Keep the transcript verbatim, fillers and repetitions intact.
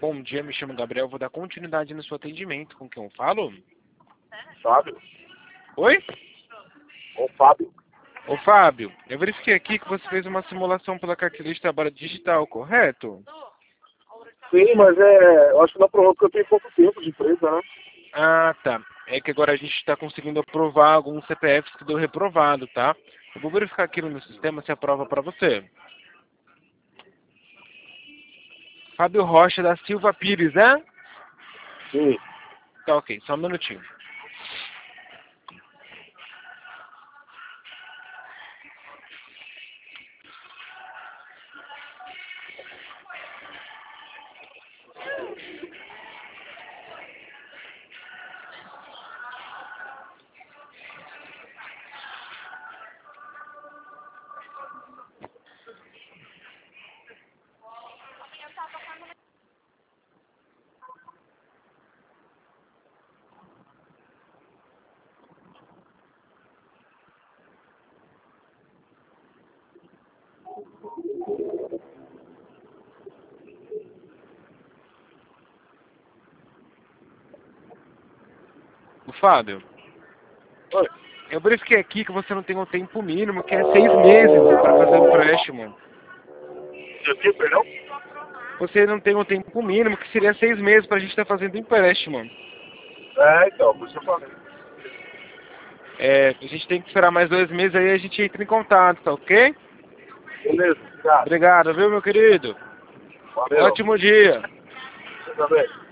Bom dia, me chamo Gabriel, vou dar continuidade no seu atendimento. Com quem eu falo? Fábio? Oi? Ô, Fábio? Ô Fábio, eu verifiquei aqui que você fez uma simulação pela carteira de trabalho digital, correto? Sim, mas é, eu acho que não aprovou porque eu tenho pouco tempo de empresa, né? Ah, tá. É que agora a gente está conseguindo aprovar alguns C P Fs que deu reprovado, tá? Eu vou verificar aqui no meu sistema se aprova para você. Fábio Rocha da Silva Pires, né? Sim. Tá ok, só um minutinho. O Fábio, Oi. eu verifiquei aqui que você não tem um tempo mínimo, que é seis meses para fazer o empréstimo. Eu tenho, perdão? Você não tem um tempo mínimo, que seria seis meses para a gente estar fazendo o empréstimo. É, então, por isso eu falei. É, a gente tem que esperar mais dois meses, aí a gente entra em contato, tá ok? Beleza, obrigado. Obrigado, viu, meu querido? Valeu. Ótimo dia. Você também.